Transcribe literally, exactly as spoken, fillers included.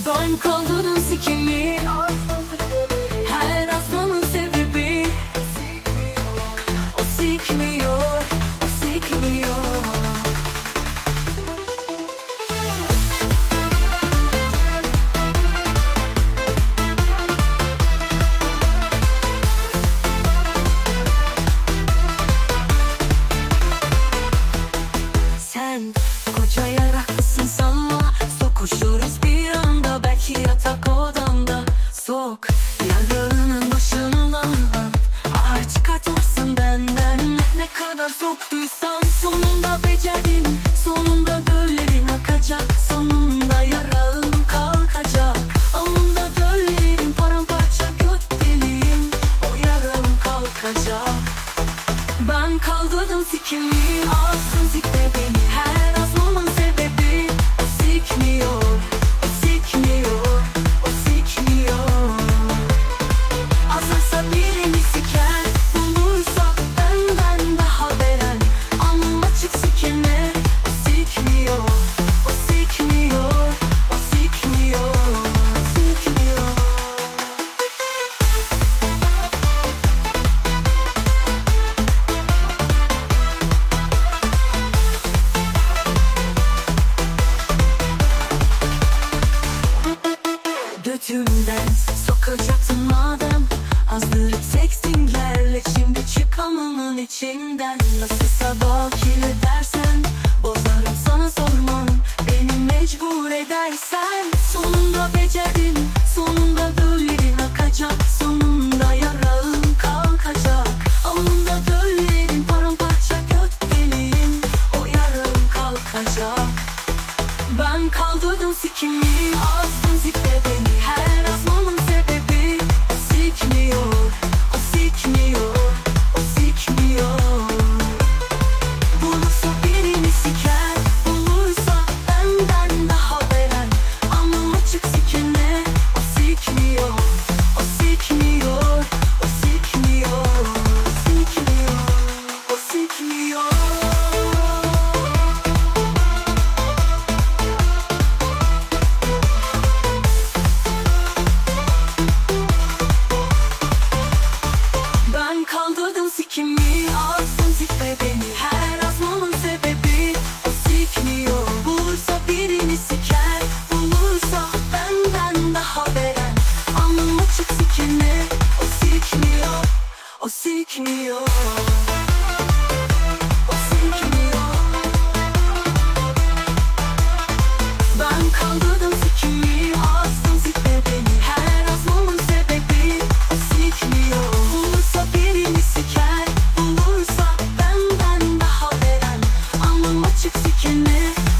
Ben kaldırdım sikimi. Her asmanın sebebi o sikmiyor, o sikmiyor. Sen koca yaraklısın sanma, sokuşuruz bir anda, belki yatak odamda. Sok yarağının başından, ağır çıkartırsın benden. Ne kadar soktuysan sonunda becerdin, sonunda döllerin akacak, sonunda yarağın kalkacak. Alnında döllerin paramparça, göt deliğin, o yarağın kalkacak. Ben kaldırdım sikimi, alsın sikte beni. Her asmamın sebebi o sikmiyor, o sikmiyor, o sikmiyor. Azarsa birini siker, bulursa benden daha veren. Alnım açık sikine, o sikmiyor, o sikmiyor, o sikmiyor, sikmiyor. Götümden sokacaktın madem, azdırıp sextinglerle şimdi çık alnının içinden. Nasılsa bakire dersen, bozarım sana sorman, beni mecbur edersen. Sonunda becerdin, sonunda döllerin akacak, sonunda yarağın kalkacak. Alnında döllerin paramparça, göt deliğin, o yarağın kalkacak. Ben kaldırdım sikimi, astım sikte beni. Her asmamın sebebi o sikmiyor, o sikmiyor, o sikmiyor. Bulursa birini siker, bulursa benden daha veren. Alnım açık sikine, o sikmiyor, o sikmiyor, o sikmiyor, sikmiyor, o sikmiyor. Ben kaldırdım sikimi, alsın sikme beni. Her asmamın sebebi o sikmiyor. Bulursa birini siker, bulursa benden daha veren. Alnım açık sikine, o sikmiyor, o sikmiyor, o sikmiyor. Ben kaldırdım sikimi, alsın sikme beni. Her asmamın sebebi o sikmiyor. Bulursa birini siker, bulursa benden daha veren. Alnım açık sikine,